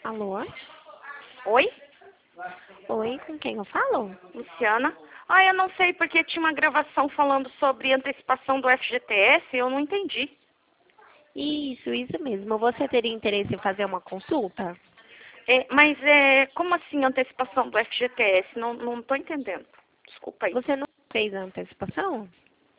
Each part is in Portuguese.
Alô? Oi? Oi, com quem eu falo? Luciana? Ah, eu não sei porque tinha uma gravação falando sobre antecipação do FGTS, eu não entendi. Isso mesmo. Você teria interesse em fazer uma consulta? Como assim antecipação do FGTS? Não tô entendendo. Desculpa aí. Você não fez a antecipação?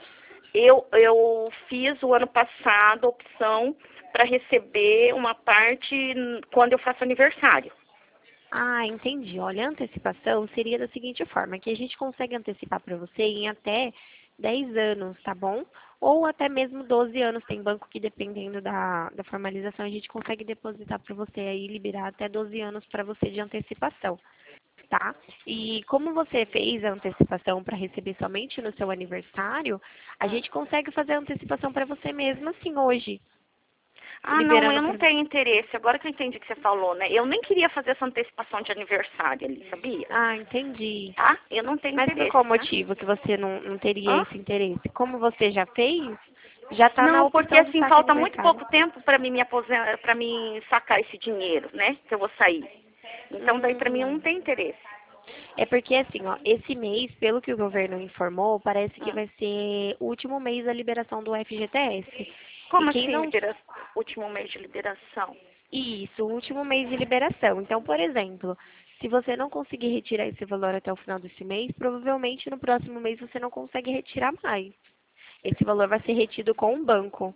Eu fiz o ano passado a opção para receber uma parte quando eu faço aniversário. Ah, entendi. Olha, a antecipação seria da seguinte forma, que a gente consegue antecipar para você em até 10 anos, tá bom? Ou até mesmo 12 anos. Tem banco que, dependendo da formalização, a gente consegue depositar para você aí, liberar até 12 anos para você de antecipação. Tá? E como você fez a antecipação para receber somente no seu aniversário, a gente consegue fazer a antecipação para você mesmo assim hoje, Ah, não, liberando eu não para tenho interesse. Agora que eu entendi o que você falou, né? Eu nem queria fazer essa antecipação de aniversário ali, sabia? Ah, entendi. Tá? Eu não tenho Mas por interesse, qual tá? motivo que você não teria Hã? esse interesse? Como você já fez, já está na Não, porque opção do assim, saque falta muito aniversário. pouco tempo para mim me aposentar, para mim sacar esse dinheiro, né? Que eu vou sair. Então daí para mim não Hum, tem interesse. é porque assim, ó, esse mês, pelo que o governo informou, parece que Hum. vai ser o último mês da liberação do FGTS. E Como quem assim, não. último mês de liberação? Isso, o último mês de liberação. Então, por exemplo, se você não conseguir retirar esse valor até o final desse mês, provavelmente no próximo mês você não consegue retirar mais. Esse valor vai ser retido com o banco.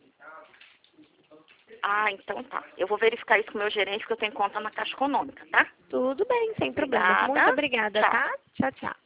Ah, então tá. Eu vou verificar isso com o meu gerente, porque eu tenho conta na Caixa Econômica, tá? Tudo bem, sem problemas. Muito Obrigada. obrigada, Tchau. tá? Tchau, tchau.